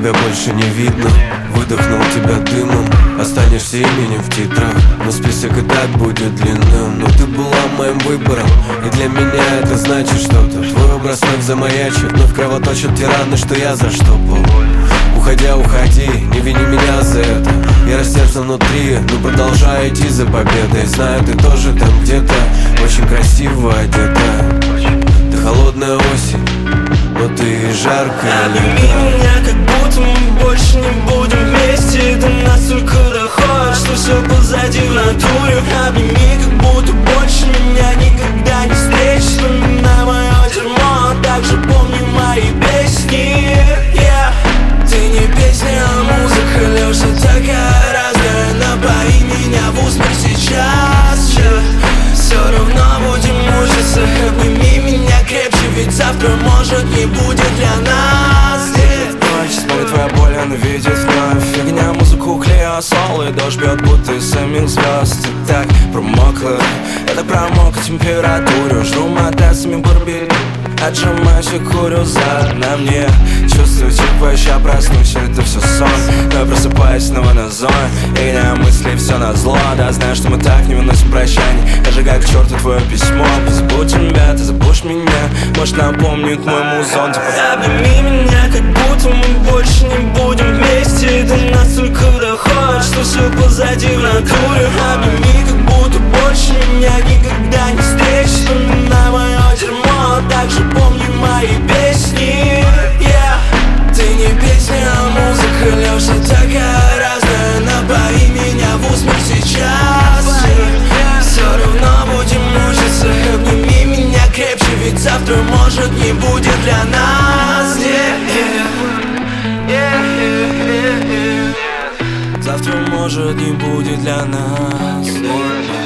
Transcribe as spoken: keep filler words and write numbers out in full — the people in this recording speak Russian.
тебя больше не видно. Выдохнул тебя дымом, останешься именем в титрах. Но список и так будет длинным. Но ты была моим выбором, и для меня это значит что-то. Твой образ вновь замаячит, вновь кровоточат те раны, что я заштопал. Уходя, уходи, не вини меня за это. Я рассержен внутри, но продолжаю идти за победой. Знаю, ты тоже там где-то очень красиво одета. Ты холодная осень, но ты жаркая лето. Обними меня, как будто мы больше не будем вместе. До нас только доходит, что все позади в натуре. Обними, как будто больше меня никогда не встретишь. Вспоминай мое дерьмо, также помни мои песни. Yeah. Ты не песня, а музыка, Лёша такая разная. Напои меня в усмерть сейчас, yeah. Все равно будем мучиться. Обними меня крепче, ведь завтра может не будет для нас, yeah. Ночь, смотрит твоя боль, она видит вновь. Фигня, музыку клея, соло, и дождь бьет, будто из самих звезд. Ты так промокла, я так промок от температуры. Жру матрасами барбери, отжимаюсь и курю за на мне. Чувствую, типа, я проснусь, это все сон. Но я просыпаюсь снова на зоне. И не мысли, все на зло. Да, знаю, что мы так не выносим прощание. Даже как к черту твое письмо. Позабудь тебя, ты забудешь меня. Может, напомнит мой музон, типа. Обними меня, как будто мы больше не будем вместе. До нас только доходит, что все позади в натуре. Обними, как будто больше меня никогда не встретишь. Вспоминай мое дерьмо, также помни мои песни, yeah. Ты не песня, а музыка, Лёша такая разная. Напои меня в усмерть сейчас, yeah. Все равно будем мучиться. Обними меня крепче, ведь завтра может не будет для нас, yeah. Yeah, yeah, yeah, yeah. Завтра может не будет для нас, yeah.